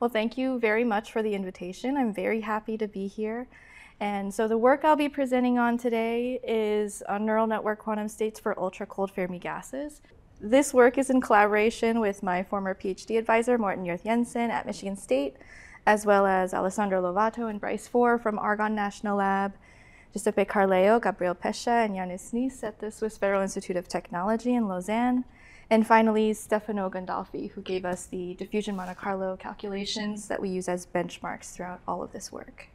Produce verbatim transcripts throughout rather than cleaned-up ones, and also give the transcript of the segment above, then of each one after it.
Well, thank you very much for the invitation. I'm very happy to be here. And so the work I'll be presenting on today is on neural network quantum states for ultra-cold Fermi gases. This work is in collaboration with my former PhD advisor, Morten Jurth Jensen at Michigan State, as well as Alessandro Lovato and Bryce Four from Argonne National Lab, Giuseppe Carleo, Gabriel Pescia, and Yannis Nis at the Swiss Federal Institute of Technology in Lausanne. And finally, Stefano Gandolfi, who gave us the diffusion Monte Carlo calculations that we use as benchmarks throughout all of this work.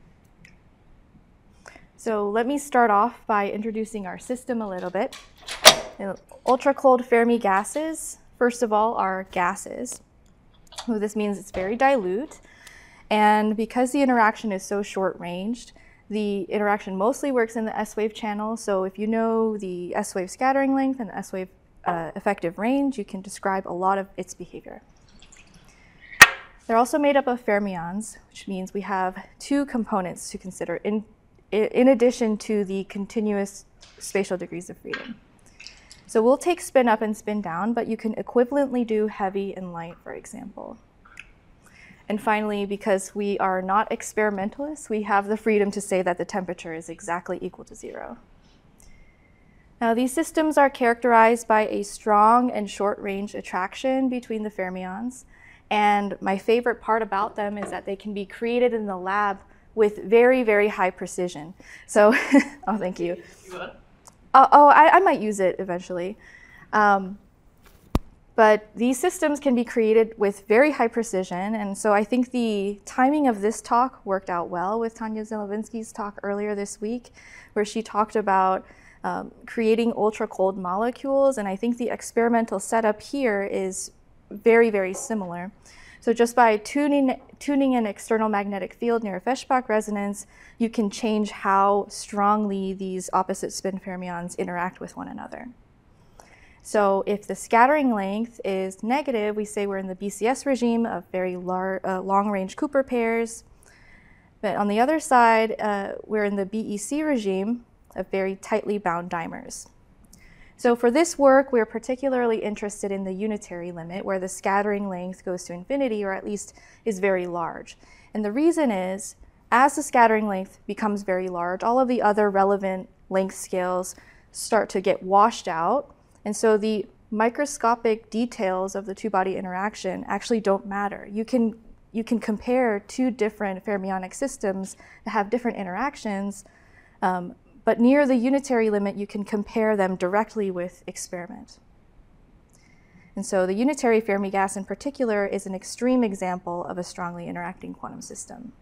So let me start off by introducing our system a little bit. Ultra-cold Fermi gases, first of all, are gases. So this means it's very dilute. And because the interaction is so short-ranged, the interaction mostly works in the S-wave channel. So if you know the S-wave scattering length and the S-wave uh, effective range, you can describe a lot of its behavior. They're also made up of fermions, which means we have two components to consider in, in addition to the continuous spatial degrees of freedom. So we'll take spin up and spin down, but you can equivalently do heavy and light, for example. And finally, because we are not experimentalists, we have the freedom to say that the temperature is exactly equal to zero. Now, these systems are characterized by a strong and short-range attraction between the fermions. And my favorite part about them is that they can be created in the lab with very, very high precision. So, oh, thank you. Uh, oh, I, I might use it eventually. Um, But these systems can be created with very high precision. And so I think the timing of this talk worked out well with Tanya Zilovinsky's talk earlier this week, where she talked about um, creating ultra-cold molecules. And I think the experimental setup here is very, very similar. So just by tuning, tuning an external magnetic field near a Feshbach resonance, you can change how strongly these opposite spin fermions interact with one another. So if the scattering length is negative, we say we're in the B C S regime of very lar uh, long-range Cooper pairs. But on the other side, uh, we're in the B E C regime of very tightly bound dimers. So for this work, we're particularly interested in the unitary limit, where the scattering length goes to infinity, or at least is very large. And the reason is, as the scattering length becomes very large, all of the other relevant length scales start to get washed out. And so the microscopic details of the two-body interaction actually don't matter. You can, you can compare two different fermionic systems that have different interactions, um, but near the unitary limit, you can compare them directly with experiment. And so the unitary Fermi gas in particular is an extreme example of a strongly interacting quantum system.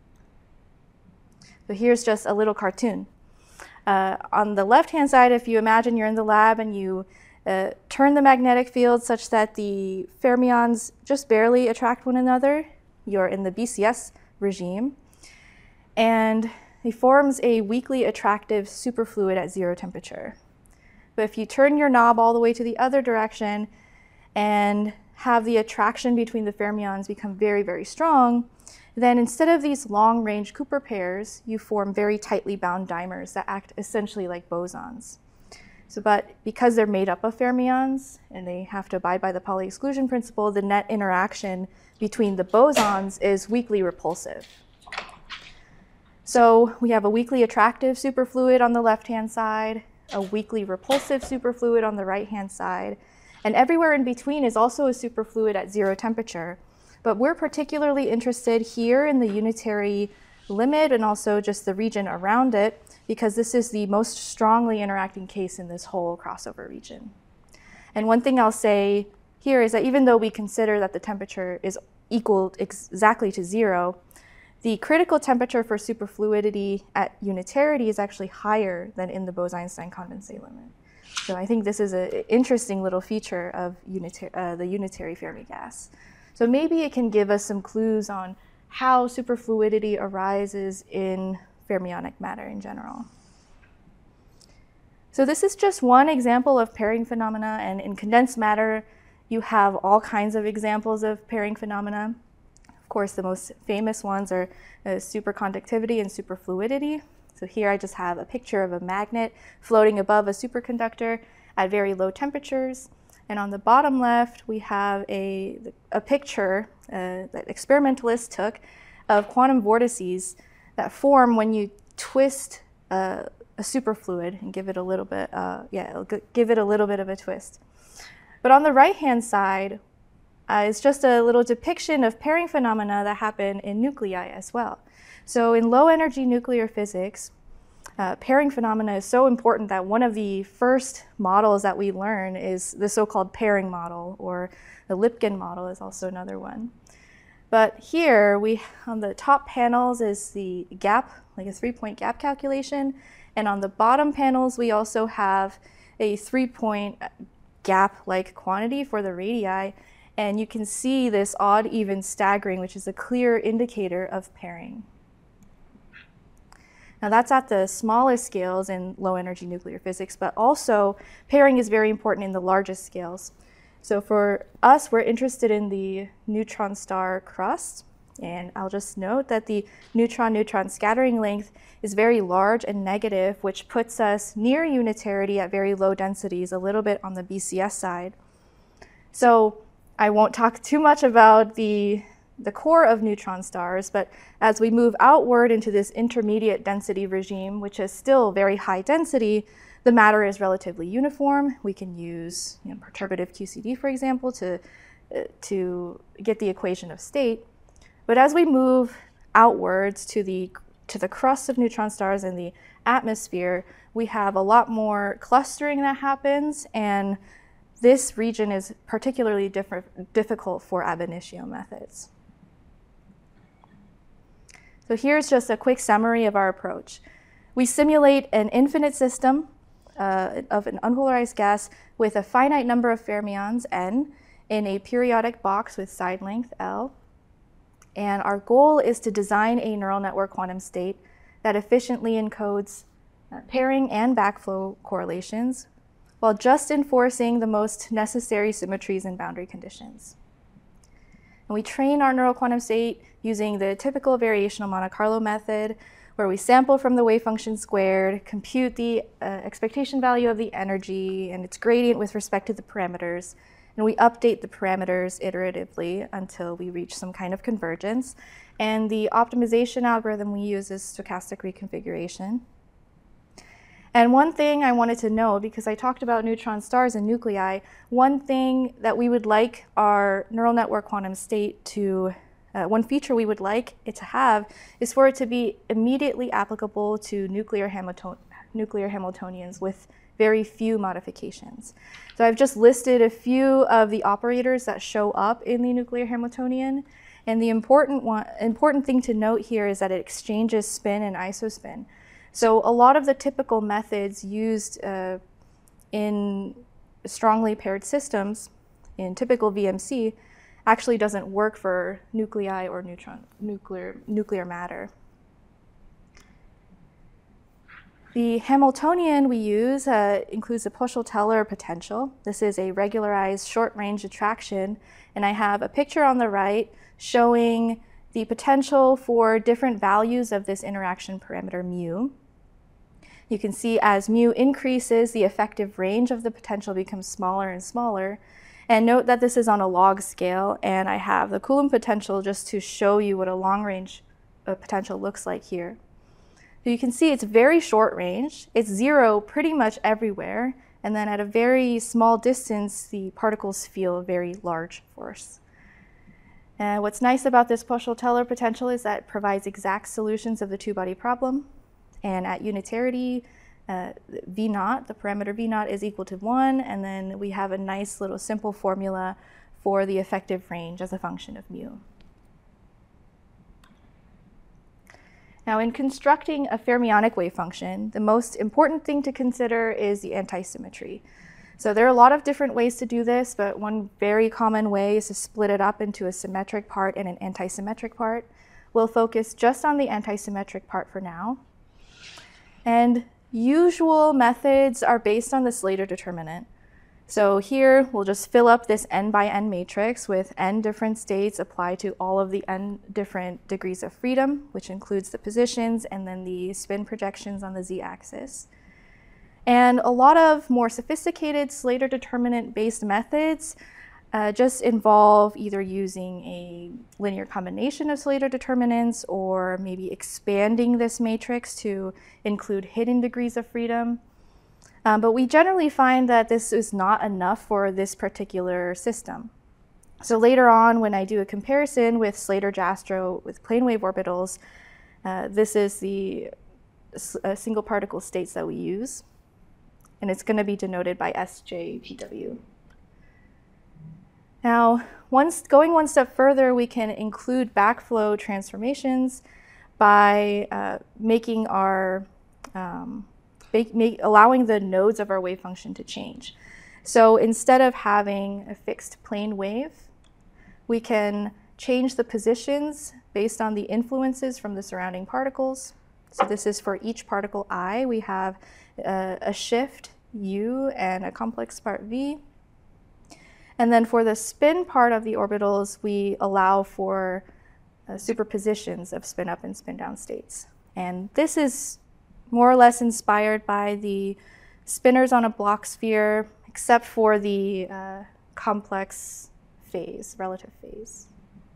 So here's just a little cartoon. Uh, on the left-hand side, if you imagine you're in the lab and you uh, turn the magnetic field such that the fermions just barely attract one another, you're in the B C S regime. And it forms a weakly attractive superfluid at zero temperature. But if you turn your knob all the way to the other direction and have the attraction between the fermions become very, very strong, then instead of these long-range Cooper pairs, you form very tightly bound dimers that act essentially like bosons. So, but because they're made up of fermions and they have to abide by the Pauli exclusion principle, the net interaction between the bosons is weakly repulsive. So we have a weakly attractive superfluid on the left-hand side, a weakly repulsive superfluid on the right-hand side, and everywhere in between is also a superfluid at zero temperature. But we're particularly interested here in the unitary limit and also just the region around it, because this is the most strongly interacting case in this whole crossover region. And one thing I'll say here is that even though we consider that the temperature is equal exactly to zero, the critical temperature for superfluidity at unitarity is actually higher than in the Bose-Einstein condensate limit. So I think this is an interesting little feature of unita uh, the unitary Fermi gas. So maybe it can give us some clues on how superfluidity arises in fermionic matter in general. So this is just one example of pairing phenomena, and in condensed matter, you have all kinds of examples of pairing phenomena. Of course, the most famous ones are uh, superconductivity and superfluidity. So here I just have a picture of a magnet floating above a superconductor at very low temperatures. And on the bottom left, we have a, a picture uh, that experimentalists took of quantum vortices that form when you twist uh, a superfluid and give it a little bit, uh, yeah, it'll give it a little bit of a twist. But on the right-hand side uh, is just a little depiction of pairing phenomena that happen in nuclei as well. So in low-energy nuclear physics, uh, pairing phenomena is so important that one of the first models that we learn is the so-called pairing model, or the Lipkin model is also another one. But here, we on the top panels is the gap, like a three-point gap calculation, and on the bottom panels, we also have a three-point gap-like quantity for the radii, and you can see this odd-even staggering, which is a clear indicator of pairing. Now that's at the smallest scales in low-energy nuclear physics, but also pairing is very important in the largest scales. So for us, we're interested in the neutron star crust, and I'll just note that the neutron-neutron scattering length is very large and negative, which puts us near unitarity at very low densities, a little bit on the B C S side. So I won't talk too much about the, the core of neutron stars, but as we move outward into this intermediate density regime, which is still very high density, the matter is relatively uniform. We can use you know, perturbative Q C D, for example, to, uh, to get the equation of state. But as we move outwards to the, to the crust of neutron stars and the atmosphere, we have a lot more clustering that happens, and this region is particularly difficult for ab initio methods. So here's just a quick summary of our approach. We simulate an infinite system Uh, of an unpolarized gas with a finite number of fermions, n, in a periodic box with side length, L. And our goal is to design a neural network quantum state that efficiently encodes uh, pairing and backflow correlations while just enforcing the most necessary symmetries and boundary conditions. And we train our neural quantum state using the typical variational Monte Carlo method, where we sample from the wave function squared, compute the uh, expectation value of the energy and its gradient with respect to the parameters, and we update the parameters iteratively until we reach some kind of convergence. And the optimization algorithm we use is stochastic reconfiguration. And one thing I wanted to know, because I talked about neutron stars and nuclei, one thing that we would like our neural network quantum state to Uh, one feature we would like it to have is for it to be immediately applicable to nuclear, Hamilton nuclear Hamiltonians with very few modifications. So I've just listed a few of the operators that show up in the nuclear Hamiltonian, and the important, one, important thing to note here is that it exchanges spin and isospin. So a lot of the typical methods used uh, in strongly paired systems in typical V M C actually doesn't work for nuclei or neutron, nuclear, nuclear matter. The Hamiltonian we use uh, includes a Poiseuille-Teller potential. This is a regularized short-range attraction, and I have a picture on the right showing the potential for different values of this interaction parameter mu. You can see as mu increases, the effective range of the potential becomes smaller and smaller. And note that this is on a log scale, and I have the Coulomb potential just to show you what a long-range uh, potential looks like here. So you can see it's very short range. It's zero pretty much everywhere, and then at a very small distance, the particles feel a very large force. And what's nice about this Poiseuille-Teller potential is that it provides exact solutions of the two-body problem, and at unitarity, Uh, V naught, the parameter V naught is equal to one, and then we have a nice little simple formula for the effective range as a function of mu. Now, in constructing a fermionic wave function, the most important thing to consider is the antisymmetry. So there are a lot of different ways to do this, but one very common way is to split it up into a symmetric part and an antisymmetric part. We'll focus just on the antisymmetric part for now. And usual methods are based on the Slater determinant. So here we'll just fill up this n by n matrix with n different states applied to all of the n different degrees of freedom, which includes the positions and then the spin projections on the z-axis. And a lot of more sophisticated Slater determinant-based methods uh, just involve either using a linear combination of Slater determinants or maybe expanding this matrix to include hidden degrees of freedom. Um, but we generally find that this is not enough for this particular system. So later on, when I do a comparison with Slater-Jastrow with plane wave orbitals, uh, this is the uh, single particle states that we use. And it's going to be denoted by S J P W. Now, once, going one step further, we can include backflow transformations by uh, making our, um, make, make, allowing the nodes of our wave function to change. So instead of having a fixed plane wave, we can change the positions based on the influences from the surrounding particles. So this is for each particle I, we have uh, a shift U and a complex part V. And then for the spin part of the orbitals, we allow for uh, superpositions of spin up and spin down states. And this is more or less inspired by the spinners on a Bloch sphere, except for the uh, complex phase, relative phase.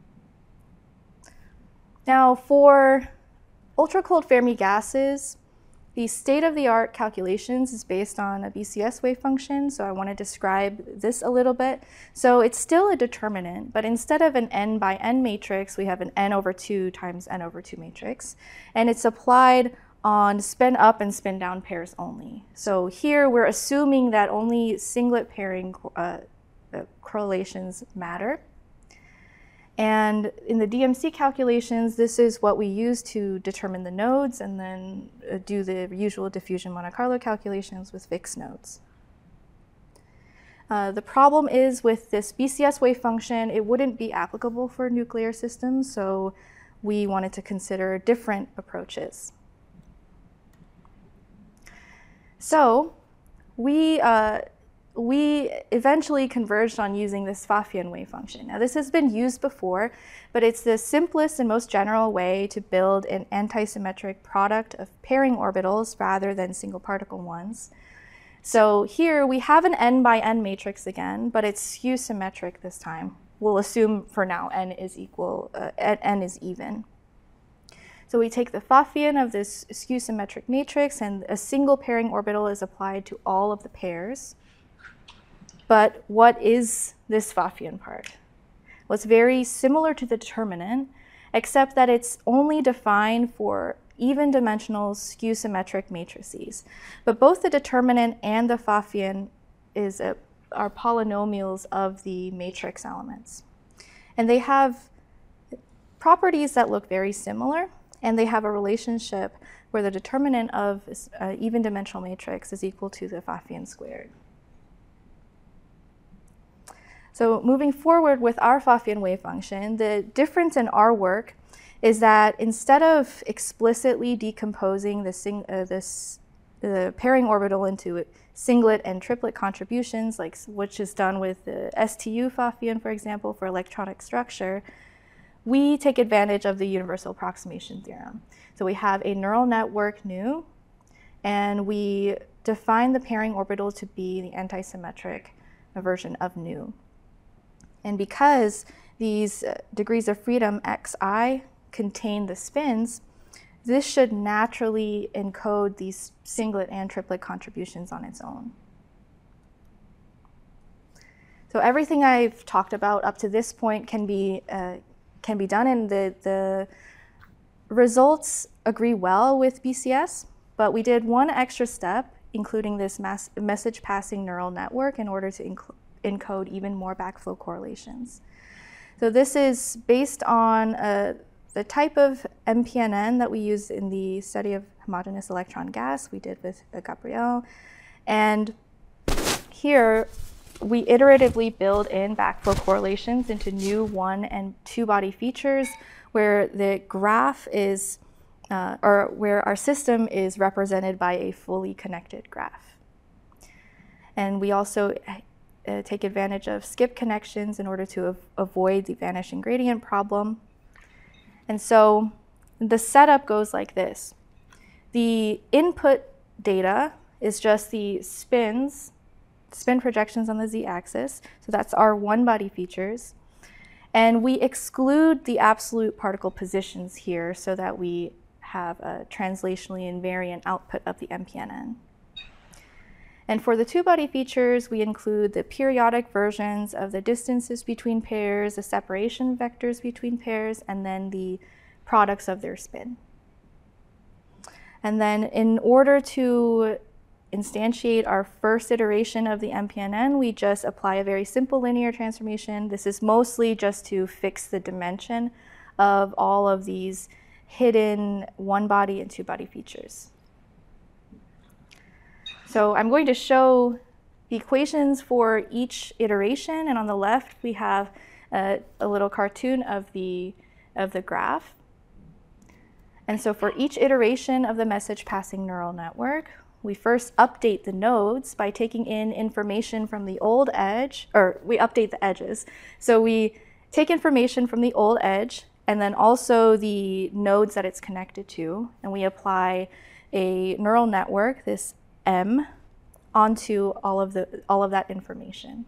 Now for ultra-cold Fermi gases, the state-of-the-art calculations is based on a B C S wave function, so I want to describe this a little bit. So it's still a determinant, but instead of an n by n matrix, we have an n over two times n over two matrix, and it's applied on spin up and spin down pairs only. So here we're assuming that only singlet pairing uh, uh, correlations matter. And in the D M C calculations, this is what we use to determine the nodes and then uh, do the usual diffusion Monte Carlo calculations with fixed nodes. Uh, the problem is with this B C S wave function, it wouldn't be applicable for nuclear systems, so we wanted to consider different approaches. So we uh, we eventually converged on using this Pfaffian wave function. Now this has been used before, but it's the simplest and most general way to build an antisymmetric product of pairing orbitals rather than single particle ones. So here we have an n by n matrix again, but it's skew symmetric this time. We'll assume for now n is equal, uh, n is even. So we take the Pfaffian of this skew symmetric matrix and a single pairing orbital is applied to all of the pairs. But what is this Pfaffian part? Well, it's very similar to the determinant, except that it's only defined for even dimensional skew symmetric matrices. But both the determinant and the Pfaffian is a, are polynomials of the matrix elements. And they have properties that look very similar, and they have a relationship where the determinant of an even dimensional matrix is equal to the Pfaffian squared. So moving forward with our Pfaffian wave function, the difference in our work is that instead of explicitly decomposing the, sing, uh, this, the pairing orbital into singlet and triplet contributions, like which is done with the S T U Pfaffian, for example, for electronic structure, we take advantage of the universal approximation theorem. So we have a neural network nu, and we define the pairing orbital to be the antisymmetric version of nu. And because these uh, degrees of freedom xi contain the spins, this should naturally encode these singlet and triplet contributions on its own. So everything I've talked about up to this point can be, uh, can be done, and the, the results agree well with B C S, but we did one extra step, including this mass message passing neural network in order to include encode even more backflow correlations. So this is based on uh, the type of M P N N that we use in the study of homogeneous electron gas we did with uh, Gabriel. And here we iteratively build in backflow correlations into new one and two body features where the graph is, uh, or where our system is represented by a fully connected graph. And we also Uh, take advantage of skip connections in order to av avoid the vanishing gradient problem. And so the setup goes like this. The input data is just the spins, spin projections on the z-axis. So that's our one-body features. And we exclude the absolute particle positions here so that we have a translationally invariant output of the M P N N. And for the two-body features, we include the periodic versions of the distances between pairs, the separation vectors between pairs, and then the products of their spin. And then in order to instantiate our first iteration of the M P N N, we just apply a very simple linear transformation. This is mostly just to fix the dimension of all of these hidden one-body and two-body features. So I'm going to show the equations for each iteration, and on the left we have a, a little cartoon of the, of the graph. And so for each iteration of the message passing neural network, we first update the nodes by taking in information from the old edge, or we update the edges. So we take information from the old edge and then also the nodes that it's connected to, and we apply a neural network, this M, onto all of, the, all of that information.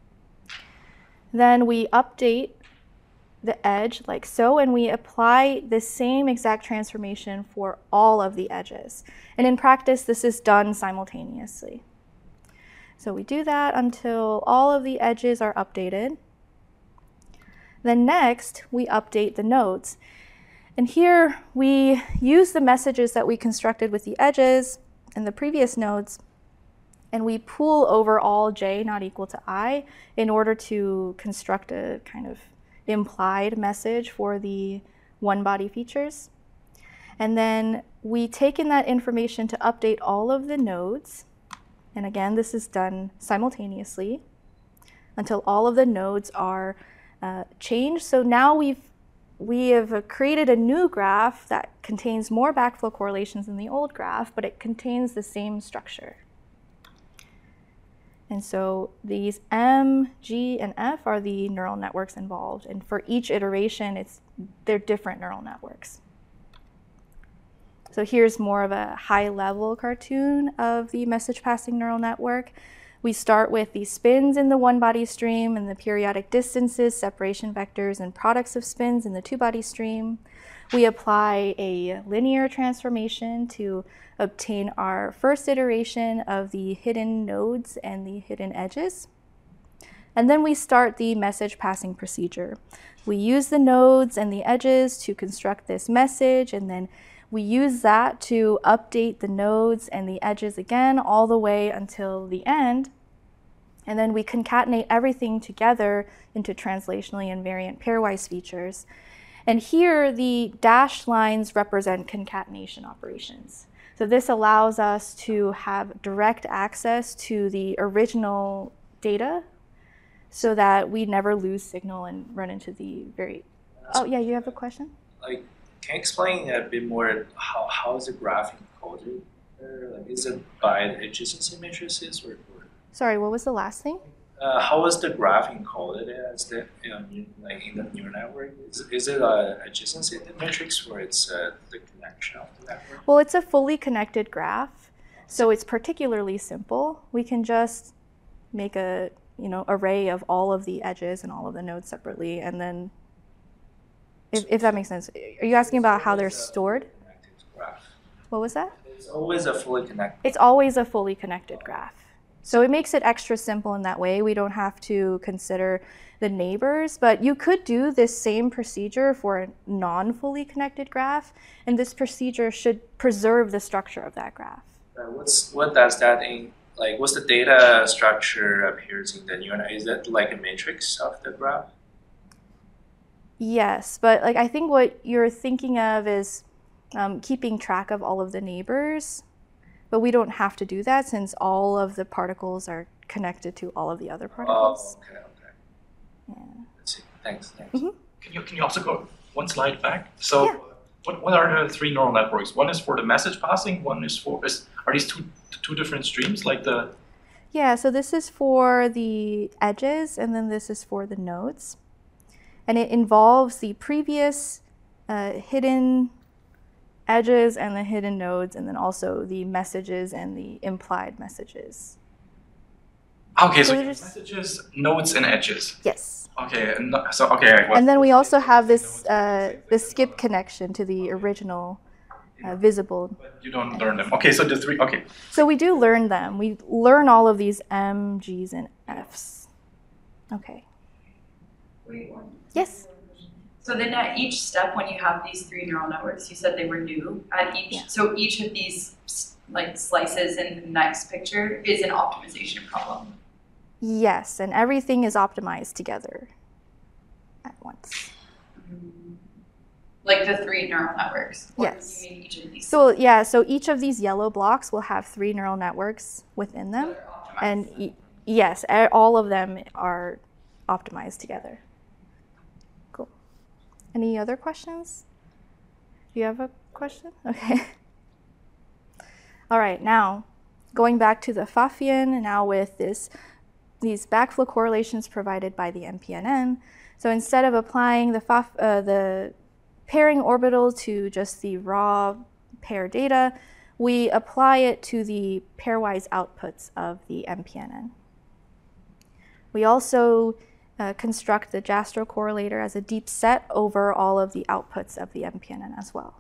Then we update the edge like so, and we apply the same exact transformation for all of the edges. And in practice, this is done simultaneously. So we do that until all of the edges are updated. Then next, we update the nodes. And here we use the messages that we constructed with the edges and the previous nodes, and we pool over all j not equal to I in order to construct a kind of implied message for the one-body features. And then we take in that information to update all of the nodes. And again, this is done simultaneously until all of the nodes are uh, changed. So now we've we have created a new graph that contains more backflow correlations than the old graph, but it contains the same structure. And so these M, G, and F are the neural networks involved. And for each iteration, it's, they're different neural networks. So here's more of a high-level cartoon of the message-passing neural network. We start with the spins in the one-body stream and the periodic distances, separation vectors, and products of spins in the two-body stream. We apply a linear transformation to obtain our first iteration of the hidden nodes and the hidden edges. And then we start the message passing procedure. We use the nodes and the edges to construct this message, and then we use that to update the nodes and the edges again all the way until the end. And then we concatenate everything together into translationally invariant pairwise features. And here the dashed lines represent concatenation operations. So this allows us to have direct access to the original data so that we never lose signal and run into the very... Oh, yeah, you have a question? Like, can you explain a bit more how, how is the graph encoded? Like, is it by the adjacency matrices or, or? Sorry, what was the last thing? Uh, how is the graph encoded as the, you know, like in the neural network? Is, is it a adjacency matrix or it's uh, the connection of the network? Well, it's a fully connected graph, so it's particularly simple. We can just make a you know array of all of the edges and all of the nodes separately, and then if, if that makes sense. Are you asking about how they're stored? What was that? It's always a fully connected. It's always a fully connected graph. So it makes it extra simple in that way. We don't have to consider the neighbors, but you could do this same procedure for a non-fully connected graph, and this procedure should preserve the structure of that graph. Uh, what's what does that in like? What's the data structure appears in the neural net? Is that like a matrix of the graph? Yes, but like I think what you're thinking of is um, keeping track of all of the neighbors. But we don't have to do that since all of the particles are connected to all of the other particles. Oh, okay, okay. Yeah. Let's see. Thanks, thanks. Mm-hmm. Can you can you also go one slide back? So, yeah. what what are the three neural networks? One is for the message passing. One is for is are these two two different streams like the? Yeah. So this is for the edges, and then this is for the nodes, and it involves the previous uh, hidden edges and the hidden nodes, and then also the messages and the implied messages. Okay, So so, we you just- have messages, nodes, and edges. Yes. Okay, and no- so okay. I was- And then we also have this uh, the skip connection to the original uh, visible. But you don't learn them. Okay, so the three. Okay. So we do learn them. We learn all of these M, G's, and F's. Okay. Wait, one. Yes. So then at each step, when you have these three neural networks, you said they were new at each. Yeah. So each of these like slices in the next picture is an optimization problem. Yes, and everything is optimized together at once. Like the three neural networks. Or Yes. You mean each of these So yeah, so each of these yellow blocks will have three neural networks within them, that are optimized. and e- yes, a- all of them are optimized together. Cool. Any other questions? Do you have a question? Okay. All right, now going back to the Pfaffian, now with this these backflow correlations provided by the M P N N. So instead of applying the Pfaff, uh, the pairing orbital to just the raw pair data, we apply it to the pairwise outputs of the M P N N. We also uh, construct the JASTRO correlator as a deep set over all of the outputs of the M P N N as well.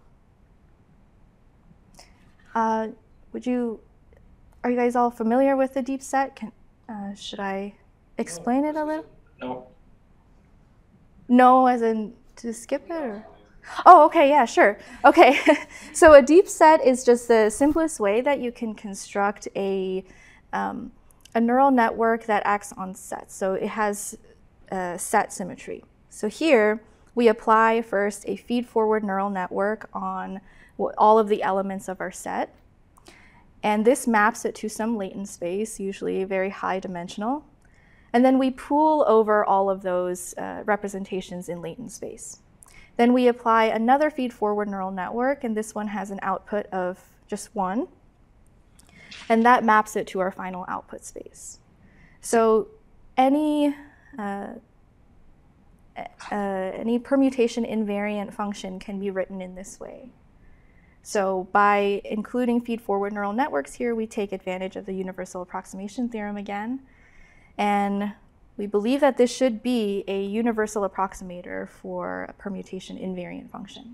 Uh, would you, are you guys all familiar with the deep set? Can, uh, should I explain it a little? No. No, as in to skip it? Or? Oh, okay, yeah, sure. Okay, so a deep set is just the simplest way that you can construct a, um, a neural network that acts on sets. So it has uh, set symmetry. So here, we apply first a feed-forward neural network on all of the elements of our set. And this maps it to some latent space, usually very high dimensional. And then we pool over all of those uh, representations in latent space. Then we apply another feed-forward neural network, and this one has an output of just one. And that maps it to our final output space. So any, uh, uh, any permutation invariant function can be written in this way. So by including feed-forward neural networks here, we take advantage of the universal approximation theorem again. And we believe that this should be a universal approximator for a permutation invariant function.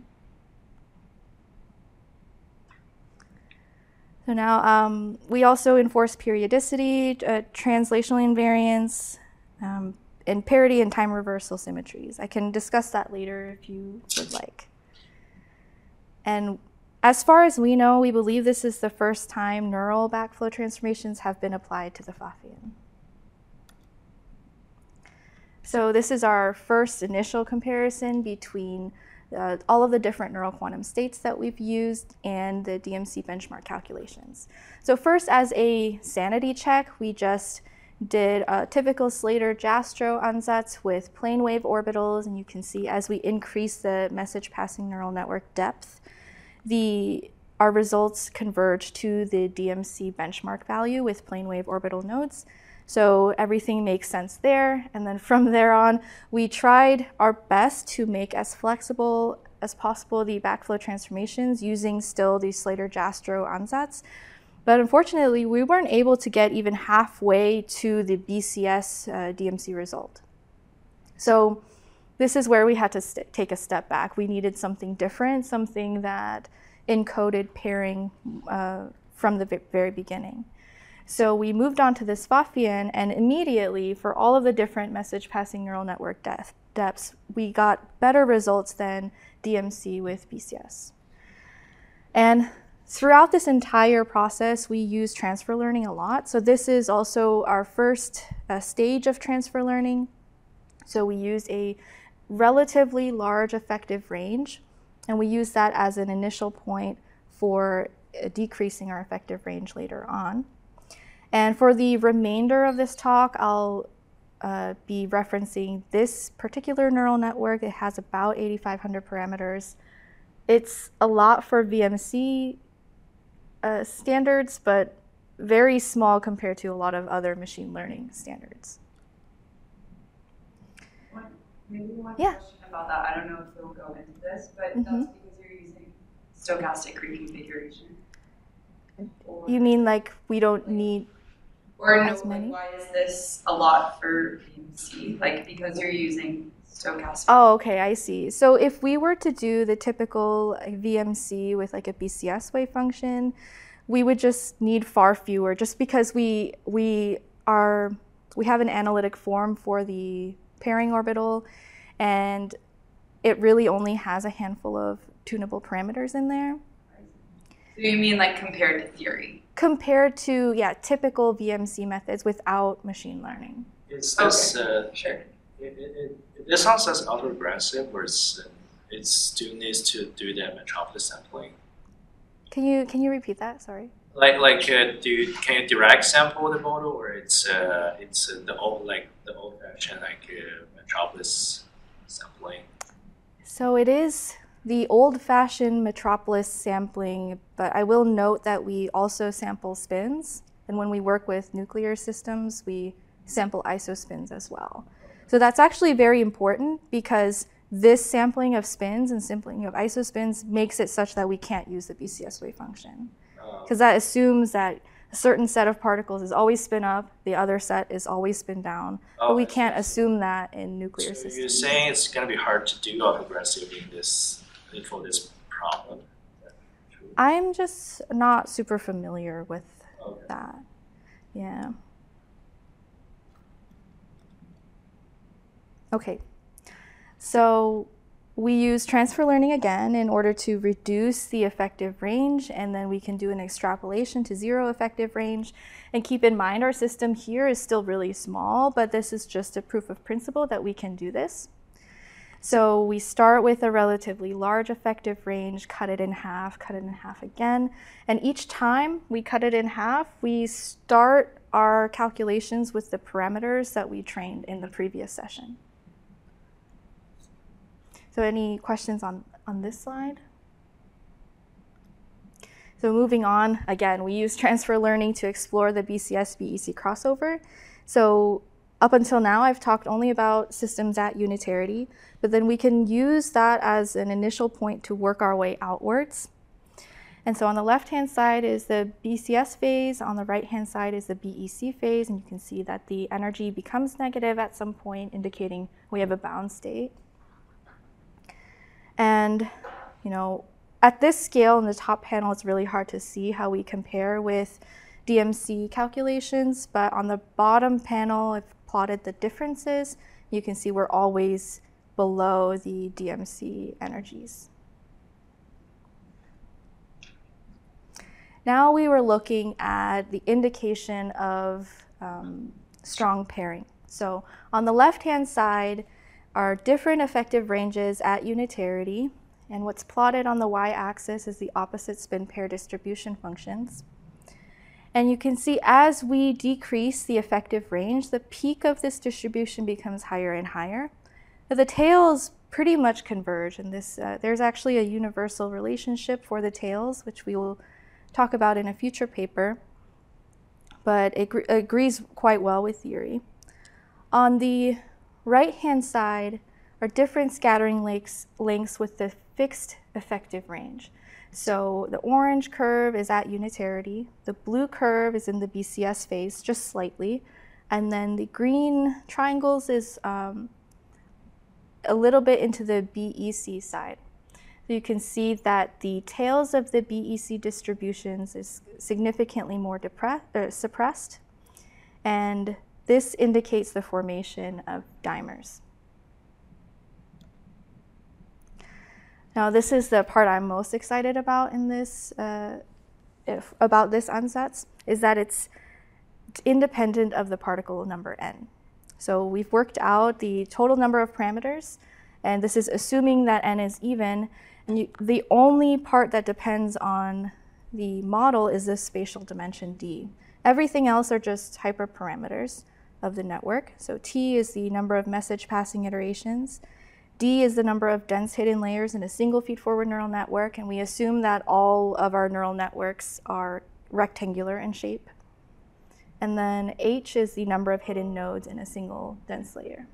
So now um, we also enforce periodicity, uh, translational invariance, um, and parity and time reversal symmetries. I can discuss that later if you would like. And as far as we know, we believe this is the first time neural backflow transformations have been applied to the Pfaffian. So this is our first initial comparison between uh, all of the different neural quantum states that we've used and the D M C benchmark calculations. So first, as a sanity check, we just did a typical Slater JASTRO ansatz with plane wave orbitals, and you can see as we increase the message passing neural network depth, the our results converge to the D M C benchmark value with plane wave orbital nodes. So everything makes sense there. And then from there on, we tried our best to make as flexible as possible the backflow transformations using still the Slater JASTRO ansatz. But unfortunately, we weren't able to get even halfway to the B C S uh, D M C result. So this is where we had to st- take a step back. We needed something different, something that encoded pairing uh, from the v- very beginning. So we moved on to this Pfaffian, and immediately, for all of the different message passing neural network depth, depths, we got better results than D M C with B C S. And throughout this entire process, we use transfer learning a lot. So this is also our first uh, stage of transfer learning. So we use a relatively large effective range, and we use that as an initial point for uh, decreasing our effective range later on. And for the remainder of this talk, I'll uh, be referencing this particular neural network. It has about eighty-five hundred parameters. It's a lot for V M C uh, standards, but very small compared to a lot of other machine learning standards. Maybe one Yeah. question about that. I don't know if it'll go into this, but Mhm. that's because you're using stochastic reconfiguration? Or, You mean like we don't need or no, as many? like why is this a lot for V M C? Like because you're using stochastic. Oh, okay, I see. So if we were to do the typical V M C with like a B C S wave function, we would just need far fewer, just because we we are we have an analytic form for the pairing orbital, and it really only has a handful of tunable parameters in there. So you mean like compared to theory? Compared to, yeah, typical V M C methods without machine learning. Is this, Okay, uh, sure. it, it, it, this sounds as autoregressive, where it's, uh, it still needs to do the metropolis sampling. Can you can you repeat that? Sorry. Like, like, uh, do you, can you direct sample the model, or it's, uh, it's uh, the old, like the old-fashioned, like uh, metropolis sampling? So it is the old-fashioned metropolis sampling, but I will note that we also sample spins, and when we work with nuclear systems, we sample isospins as well. So that's actually very important, because this sampling of spins and sampling of isospins makes it such that we can't use the B C S wave function, because that assumes that a certain set of particles is always spin up, the other set is always spin down, Oh, but we I see, can't I see. assume that in nuclear So systems. you're saying it's going to be hard to do autoregressive in this, for this problem? Is that true? I'm just not super familiar with Okay. that. Yeah. Okay. So we use transfer learning again in order to reduce the effective range, and then we can do an extrapolation to zero effective range. And keep in mind, our system here is still really small, but this is just a proof of principle that we can do this. So we start with a relatively large effective range, cut it in half, cut it in half again. And each time we cut it in half, we start our calculations with the parameters that we trained in the previous session. So any questions on, on this slide? So moving on, again, we use transfer learning to explore the B C S B E C crossover. So up until now, I've talked only about systems at unitarity, but then we can use that as an initial point to work our way outwards. And so on the left-hand side is the B C S phase, on the right-hand side is the B E C phase, and you can see that the energy becomes negative at some point, indicating we have a bound state. And, you know, at this scale in the top panel, it's really hard to see how we compare with D M C calculations, but on the bottom panel, I've plotted the differences. You can see we're always below the D M C energies. Now we were looking at the indication of um, strong pairing. So on the left-hand side are different effective ranges at unitarity, and what's plotted on the y-axis is the opposite spin pair distribution functions. And you can see as we decrease the effective range, the peak of this distribution becomes higher and higher. But the tails pretty much converge, and this uh, there's actually a universal relationship for the tails, which we will talk about in a future paper, but it gr- agrees quite well with theory. On the right-hand side are different scattering lengths, lengths with the fixed effective range. So the orange curve is at unitarity, the blue curve is in the B C S phase, just slightly, and then the green triangles is um, a little bit into the B E C side. So you can see that the tails of the B E C distributions is significantly more depre- uh, suppressed, and this indicates the formation of dimers. Now, this is the part I'm most excited about in this, uh, if, about this ansatz, is that it's independent of the particle number n. So we've worked out the total number of parameters, and this is assuming that n is even. And you, the only part that depends on the model is this spatial dimension d. Everything else are just hyperparameters of the network. So t is the number of message passing iterations. D is the number of dense hidden layers in a single feed-forward neural network, and we assume that all of our neural networks are rectangular in shape. And then H is the number of hidden nodes in a single dense layer.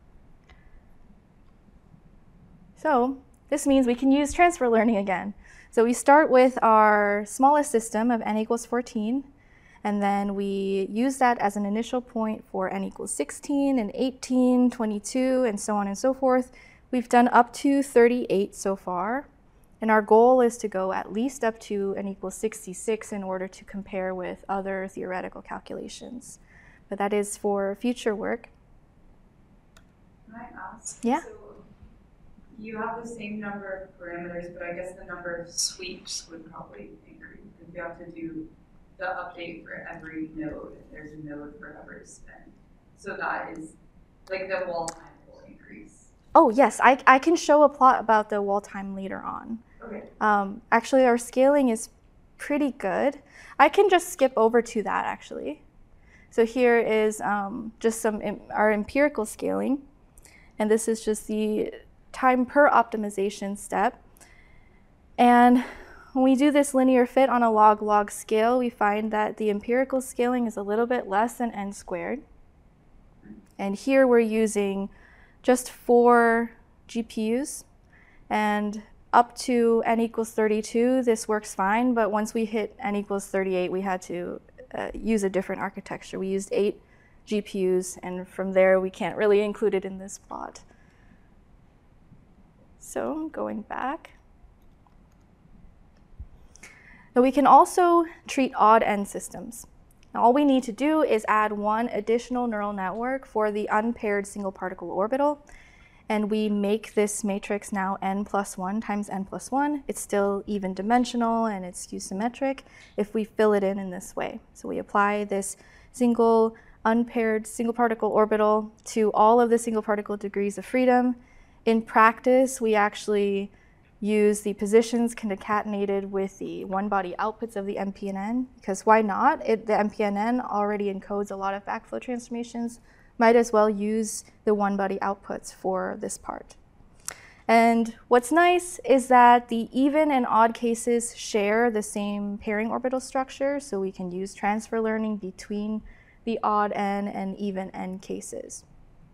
So this means we can use transfer learning again. So we start with our smallest system of n equals fourteen, and then we use that as an initial point for n equals sixteen and eighteen, twenty-two, and so on and so forth. We've done up to thirty-eight so far, and our goal is to go at least up to n equals sixty-six in order to compare with other theoretical calculations. But that is for future work. Can I ask? Yeah. So you have the same number of parameters, but I guess the number of sweeps would probably increase because you have to do the update for every node. There's a node for every spin. So that is like the wall time will increase. Oh, yes, I, I can show a plot about the wall time later on. Okay. Um, actually, our scaling is pretty good. I can just skip over to that, actually. So here is um, just some im- our empirical scaling, and this is just the time per optimization step. And when we do this linear fit on a log-log scale, we find that the empirical scaling is a little bit less than n squared. And here we're using just four G P Us, and up to n equals thirty-two, this works fine, but once we hit n equals thirty-eight, we had to uh, use a different architecture. We used eight G P Us, and from there, we can't really include it in this plot. So going back. Now we can also treat odd n systems. Now all we need to do is add one additional neural network for the unpaired single particle orbital, and we make this matrix now n plus one times n plus one. It's still even dimensional and it's skew symmetric if we fill it in in this way. So we apply this single unpaired single particle orbital to all of the single particle degrees of freedom. In practice, we actually use the positions concatenated with the one-body outputs of the M P N N, because why not? It, the M P N N already encodes a lot of backflow transformations. Might as well use the one-body outputs for this part. And what's nice is that the even and odd cases share the same pairing orbital structure, so we can use transfer learning between the odd n and even n cases.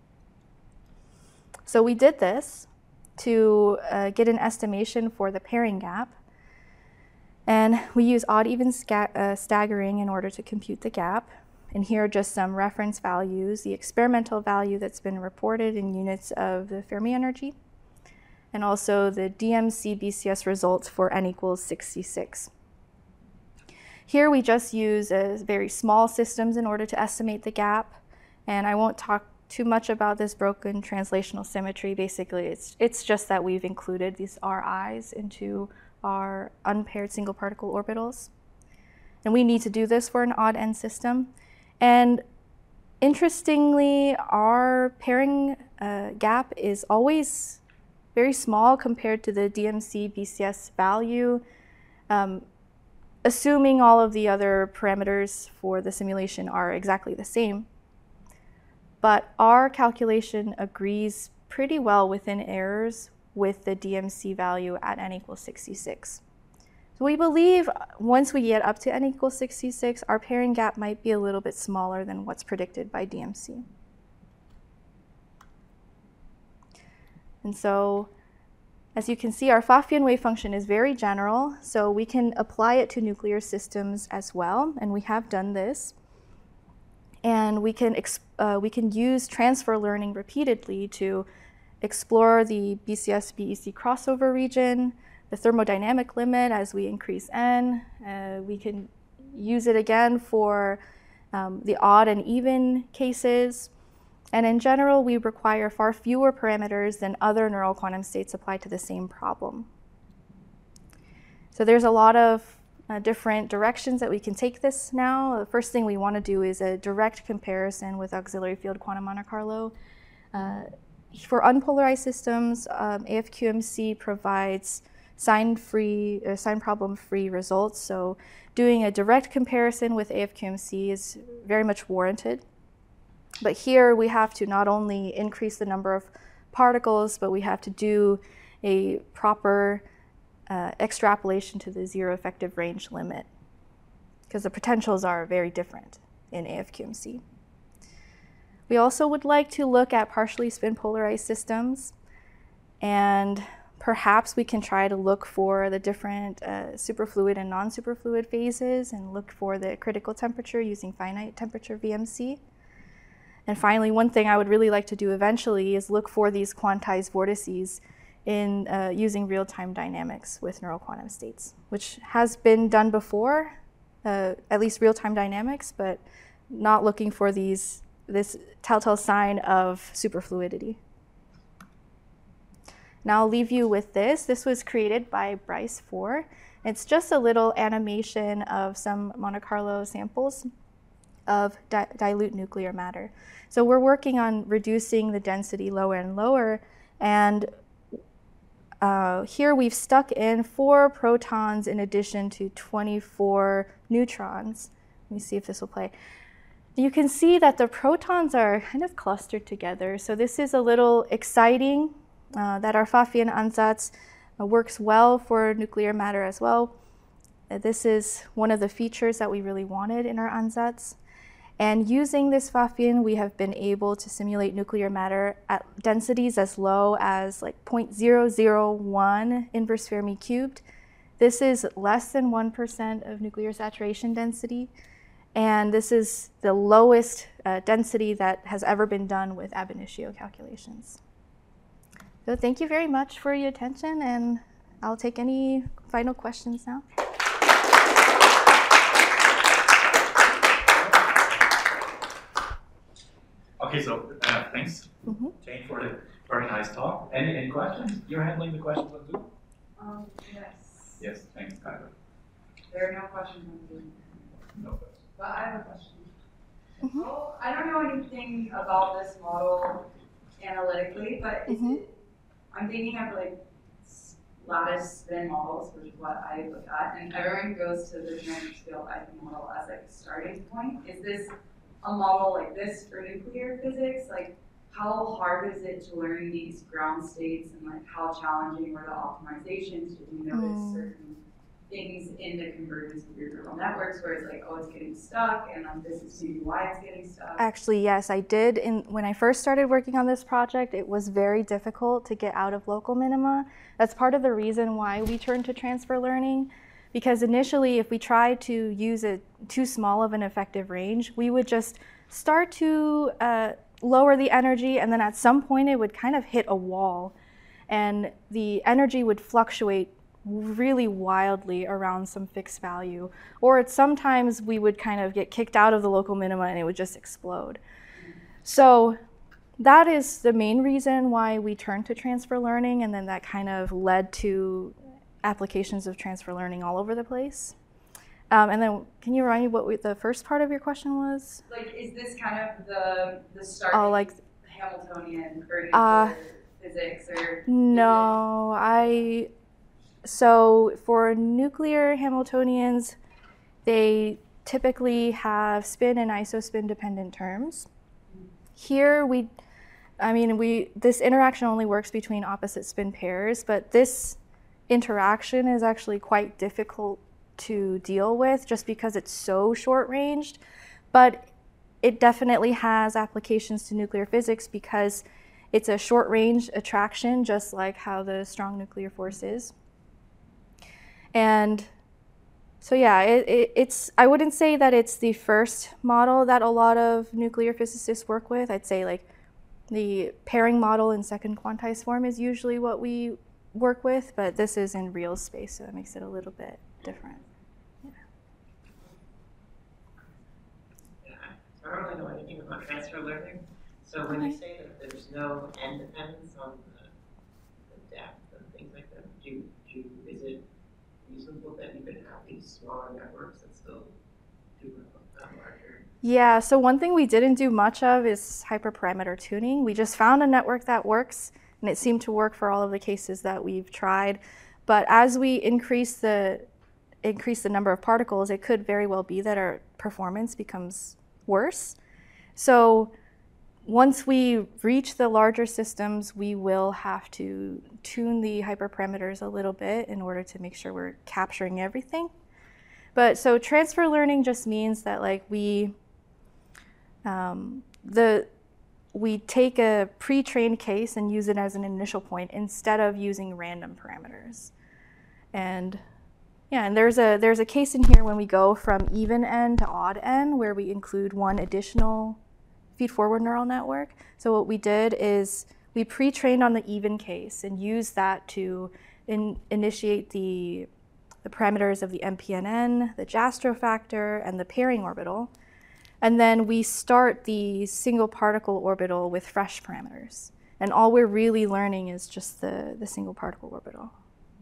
So we did this to uh, get an estimation for the pairing gap. And we use odd-even uh, staggering in order to compute the gap. And here are just some reference values, the experimental value that's been reported in units of the Fermi energy, and also the D M C B C S results for n equals sixty-six. Here we just use uh, very small systems in order to estimate the gap, and I won't talk too much about this broken translational symmetry. Basically, it's, it's just that we've included these R Is into our unpaired single particle orbitals. And we need to do this for an odd n system. And interestingly, our pairing uh, gap is always very small compared to the D M C B C S value, um, assuming all of the other parameters for the simulation are exactly the same. But our calculation agrees pretty well within errors with the D M C value at n equals sixty-six. So we believe once we get up to n equals sixty-six, our pairing gap might be a little bit smaller than what's predicted by D M C. And so, as you can see, our Pfaffian wave function is very general, so we can apply it to nuclear systems as well, and we have done this. And we can, uh, we can use transfer learning repeatedly to explore the B C S B E C crossover region, the thermodynamic limit as we increase n. Uh, we can use it again for um, the odd and even cases. And in general, we require far fewer parameters than other neural quantum states applied to the same problem. So there's a lot of Uh, different directions that we can take this now. The first thing we want to do is a direct comparison with auxiliary field quantum Monte Carlo. Uh, for unpolarized systems, um, A F Q M C provides sign-free, uh, sign problem-free results. So doing a direct comparison with A F Q M C is very much warranted. But here we have to not only increase the number of particles, but we have to do a proper Uh, extrapolation to the zero effective range limit, because the potentials are very different in A F Q M C. We also would like to look at partially spin polarized systems, and perhaps we can try to look for the different uh, superfluid and non-superfluid phases and look for the critical temperature using finite temperature V M C. And finally, one thing I would really like to do eventually is look for these quantized vortices in uh, using real-time dynamics with neural quantum states, which has been done before, uh, at least real-time dynamics, but not looking for these this telltale sign of superfluidity. Now I'll leave you with this. This was created by Bryce four. It's just a little animation of some Monte Carlo samples of di dilute nuclear matter. So we're working on reducing the density lower and lower, and uh, here we've stuck in four protons in addition to twenty-four neutrons. Let me see if this will play. You can see that the protons are kind of clustered together. So this is a little exciting uh, that our Pfaffian ansatz uh, works well for nuclear matter as well. Uh, this is one of the features that we really wanted in our ansatz. And using this Pfaffian, we have been able to simulate nuclear matter at densities as low as like zero point zero zero one inverse Fermi cubed. This is less than one percent of nuclear saturation density. And this is the lowest uh, density that has ever been done with ab initio calculations. So thank you very much for your attention, and I'll take any final questions now. Okay, so uh, thanks, Mm-hmm. Jane, for the very nice talk. Any, any questions? You're handling the questions on Zoom? Um, yes. Yes, thanks, Tyler. There are no questions on Zoom. No questions. But I have a question. Mhm. Well, I don't know anything about this model analytically, but is Mhm. it, I'm thinking of like s- lattice spin models, which is what I look at, and everyone goes to the geometric scale I P model as like a starting point. Is this a model like this for nuclear physics? Like, how hard is it to learn these ground states, and like how challenging were the optimizations? Did you notice Mm. certain things in the convergence of your neural networks where it's like, oh, it's getting stuck, and then this is maybe why it's getting stuck? Actually, yes, I did. In, when I first started working on this project, it was very difficult to get out of local minima. That's part of the reason why we turned to transfer learning, because initially, if we tried to use a too small of an effective range, we would just start to uh, lower the energy, and then at some point, it would kind of hit a wall, and the energy would fluctuate really wildly around some fixed value. Or it's sometimes we would kind of get kicked out of the local minima and it would just explode. So that is the main reason why we turned to transfer learning, and then that kind of led to applications of transfer learning all over the place. Um, and then can you remind me what we, the first part of your question was? Like, is this kind of the the starting Oh, like Hamiltonian for nuclear Uh, physics, or No, I, so for nuclear Hamiltonians, they typically have spin and isospin dependent terms. Here we, I mean, we, this interaction only works between opposite spin pairs, but this interaction is actually quite difficult to deal with just because it's so short-ranged, but it definitely has applications to nuclear physics because it's a short-range attraction, just like how the strong nuclear force is. And so yeah, it, it, it's, I wouldn't say that it's the first model that a lot of nuclear physicists work with. I'd say like the pairing model in second quantized form is usually what we work with, but this is in real space, so that makes it a little bit different. Yeah. Yeah, I don't really know anything about transfer learning. So when you say that there's no end dependence on the, the depth and things like that, do, do is it reasonable that you could have these smaller networks that still do a larger? Yeah, so one thing we didn't do much of is hyperparameter tuning. We just found a network that works, and it seemed to work for all of the cases that we've tried. But as we increase the increase the number of particles, it could very well be that our performance becomes worse. So once we reach the larger systems, we will have to tune the hyperparameters a little bit in order to make sure we're capturing everything. But so transfer learning just means that like we, um, the we take a pre-trained case and use it as an initial point instead of using random parameters. And yeah, and there's a there's a case in here when we go from even n to odd n where we include one additional feed-forward neural network. So what we did is we pre-trained on the even case and used that to in, initiate the, the parameters of the M P N N, the Jastrow factor, and the pairing orbital. And then we start the single particle orbital with fresh parameters. And all we're really learning is just the, the single particle orbital.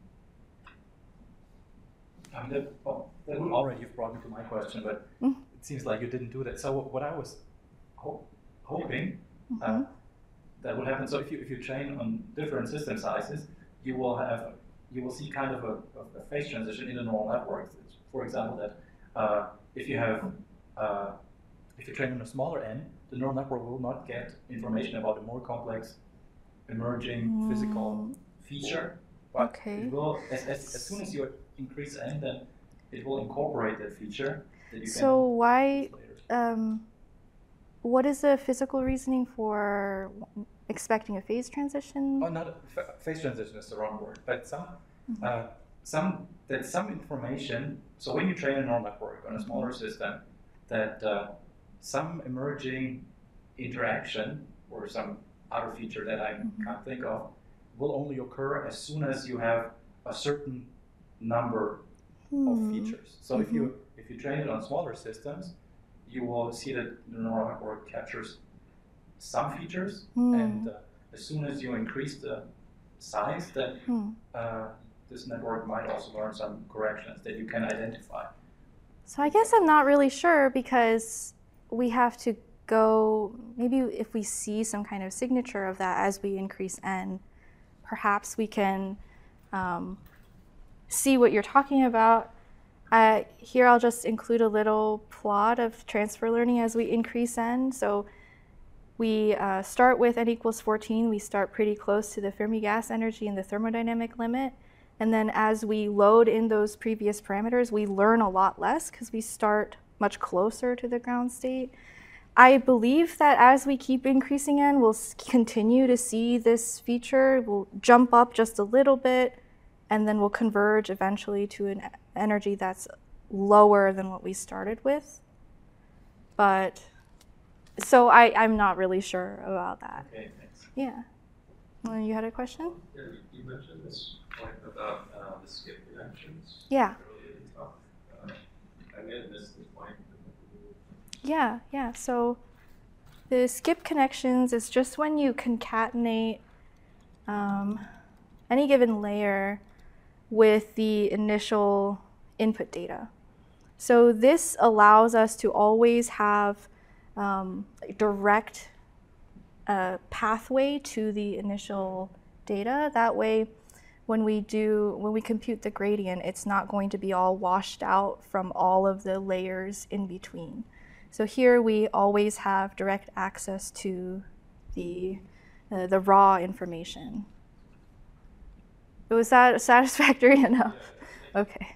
Um, that, well, that already you've brought me to my question, but mm. it seems like you didn't do that. So what I was ho hoping mm-hmm. uh, that would happen. So if you if you train on different system sizes, you will have you will see kind of a, a phase transition in a neural network. For example, that uh, if you have uh, if you train on a smaller n, the neural network will not get information about a more complex emerging mm. physical feature. But okay. it will, as, as, as soon as you increase n, then it will incorporate that feature. That you so can why, um, what is the physical reasoning for expecting a phase transition? Oh, not a, phase transition is the wrong word, but some, mm-hmm. uh, some that some information. So when you train a neural network on a smaller system, that uh, some emerging interaction or some other feature that I mm-hmm. can't think of will only occur as soon as you have a certain number mm. of features. So mm-hmm. if you if you train it on smaller systems, you will see that the neural network captures some features, mm. and uh, as soon as you increase the size, then mm. uh, this network might also learn some corrections that you can identify. So I guess I'm not really sure, because we have to go, maybe if we see some kind of signature of that as we increase n, perhaps we can um, see what you're talking about. Uh, here I'll just include a little plot of transfer learning as we increase n. So we uh, start with n equals fourteen. We start pretty close to the Fermi gas energy and the thermodynamic limit. And then as we load in those previous parameters, we learn a lot less because we start much closer to the ground state. I believe that as we keep increasing n, we'll continue to see this feature. We'll jump up just a little bit, and then we'll converge eventually to an energy that's lower than what we started with. But, so I, I'm not really sure about that. Okay, thanks. Yeah. Well, you had a question? Yeah, you mentioned this point about uh, the skip connections. Yeah. Earlier in the talk. Uh, I may have missed this point. Yeah, yeah. So the skip connections is just when you concatenate um, any given layer with the initial input data. So this allows us to always have um, direct uh, pathway to the initial data. That way, when we do, when we compute the gradient, it's not going to be all washed out from all of the layers in between. So here we always have direct access to the, uh, the raw information. Was that satisfactory enough? Okay.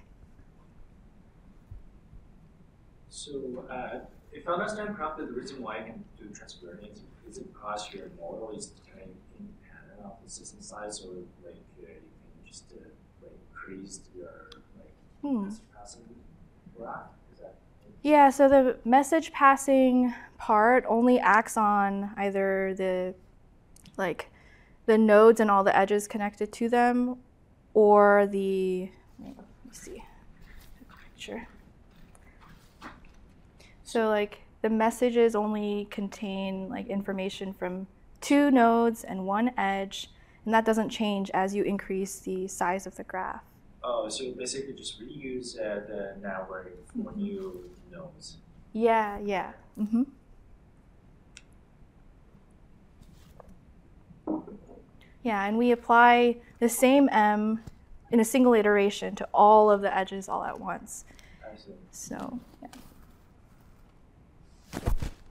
So uh, if I understand correctly, the reason why I can do transfer learning is, is it because your model is kind of independent of the system size, or like uh, you can just uh, like increase your like hmm. message passing graph? Is that Yeah, so the message passing part only acts on either the like the nodes and all the edges connected to them, or the, let me see, picture. So like the messages only contain like information from two nodes and one edge, and that doesn't change as you increase the size of the graph. Oh, so basically just reuse uh, the network for mm-hmm. new nodes. Yeah, yeah. Mm-hmm. Yeah, and we apply the same M in a single iteration to all of the edges all at once. I see. So, yeah. Do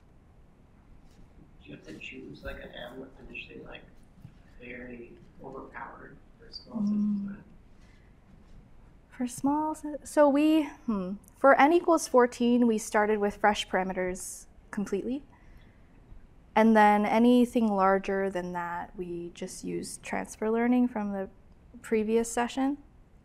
you have to choose like an M with initially like very overpowered for small systems? Mm. For small, so we, hmm, for n equals fourteen, we started with fresh parameters completely. And then anything larger than that, we just use transfer learning from the previous session.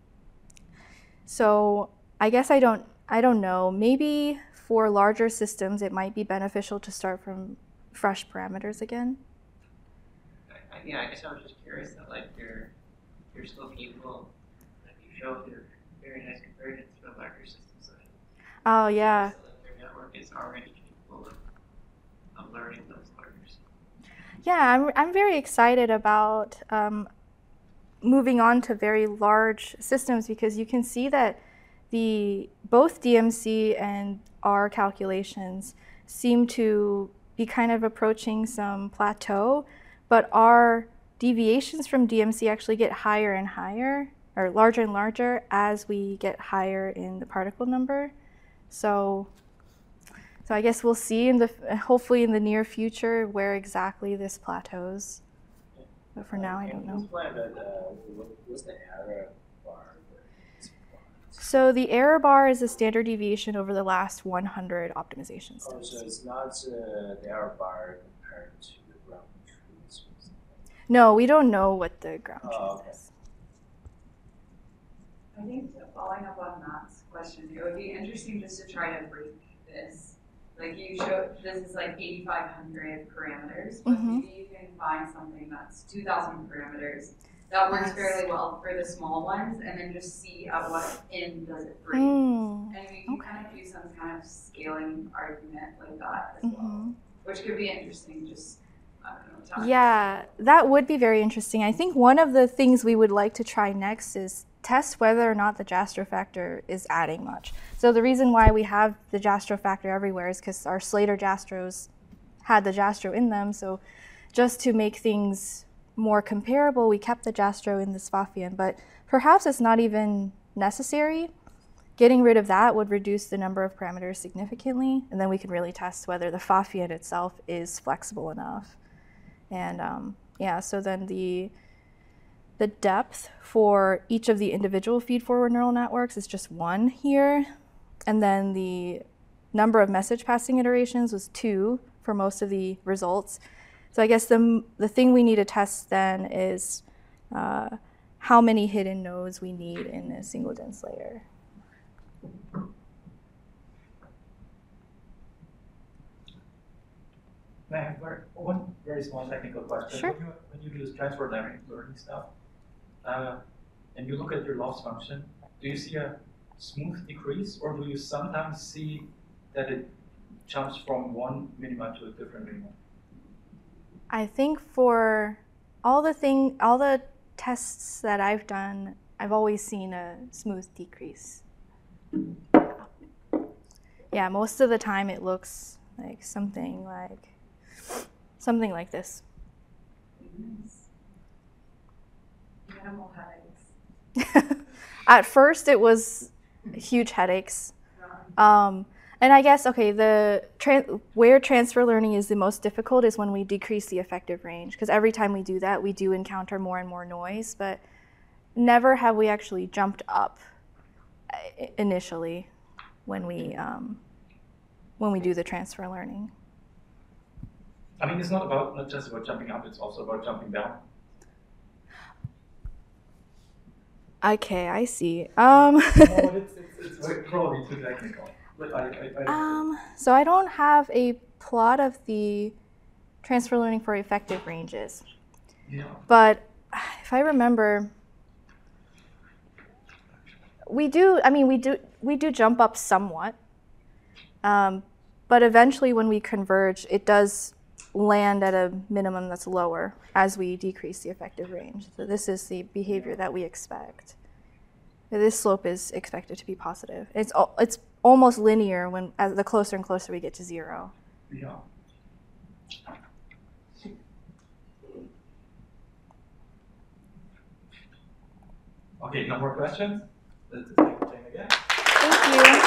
So I guess I don't, I don't know. Maybe for larger systems, it might be beneficial to start from fresh parameters again. I, I, yeah, I guess I was just curious that like you're, you're still capable, like you showed your very nice convergence to a larger system size. Oh, yeah. So that your network is already capable of, of learning those larger systems. Yeah, I'm, I'm very excited about um, moving on to very large systems because you can see that the both D M C and R calculations seem to be kind of approaching some plateau, but our deviations from D M C actually get higher and higher, or larger and larger as we get higher in the particle number. So, so I guess we'll see in the hopefully in the near future where exactly this plateaus. But for now, I don't know. Explain that, uh, what, what's the error bar? So the error bar is the standard deviation over the last one hundred optimization Oh, steps. so it's not uh, the error bar compared to the ground truth. No, we don't know what the ground Oh, truth okay. is. I think following up on Matt's question, it would be interesting just to try to break this. Like you showed, this is like eighty-five hundred parameters, but Mhm. maybe you can find something that's two thousand parameters that works Yes. fairly well for the small ones, and then just see at what end does it break. Mm. And we can kind of do some kind of scaling argument like that as well, Mhm. which could be interesting. Just I don't know. Talk. Yeah, that would be very interesting. I think one of the things we would like to try next is test whether or not the Jastrow factor is adding much. So the reason why we have the Jastrow factor everywhere is because our Slater Jastrows had the Jastrow in them. So just to make things more comparable, we kept the Jastrow in the Swafian, but perhaps it's not even necessary. Getting rid of that would reduce the number of parameters significantly, and then we can really test whether the Pfaffien itself is flexible enough. And um, yeah, so then the the depth for each of the individual feed-forward neural networks is just one here, and then the number of message passing iterations was two for most of the results. So I guess the, the thing we need to test then is uh, how many hidden nodes we need in a single dense layer. I have very, one very small technical question. Sure. When you, when you do this transfer learning, learning stuff, uh, and you look at your loss function, do you see a smooth decrease, or do you sometimes see that it jumps from one minima to a different minima? I think for all the thing, all the tests that I've done, I've always seen a smooth decrease. Yeah, most of the time it looks like something like something like this. Nice. Minimal headaches. At first, it was huge headaches. Um, and I guess, okay, the tran where transfer learning is the most difficult is when we decrease the effective range, because every time we do that, we do encounter more and more noise, but never have we actually jumped up initially when we, um, when we do the transfer learning. I mean, it's not about not just about jumping up; it's also about jumping down. Okay, I see. Um, No, but it's, it's, it's probably too technical. But I, I, I um, so I don't have a plot of the transfer learning for effective ranges, yeah. but if I remember, we do. I mean, we do. We do jump up somewhat, um, but eventually, when we converge, it does land at a minimum that's lower as we decrease the effective range. So this is the behavior that we expect. This slope is expected to be positive. It's al it's almost linear when as the closer and closer we get to zero. Yeah. Okay, no more questions? Let's take it again. Thank you.